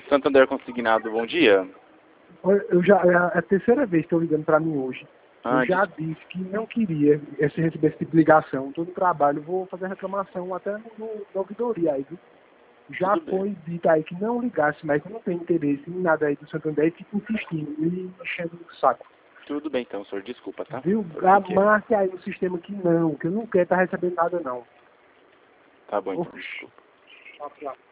Santander Consignado, bom dia. É a terceira vez que estão ligando para mim hoje. Eu já disse que não queria receber esse tipo de ligação. Todo trabalho, vou fazer reclamação até na ouvidoria aí, viu? Já foi dito aí que não ligasse, mas eu não tenho interesse em nada aí do Santander e fico insistindo, me enchendo o saco. Tudo bem então, senhor, desculpa, tá? Viu? Marque aí no sistema que eu não quero estar recebendo nada não. Tá bom então, desculpa.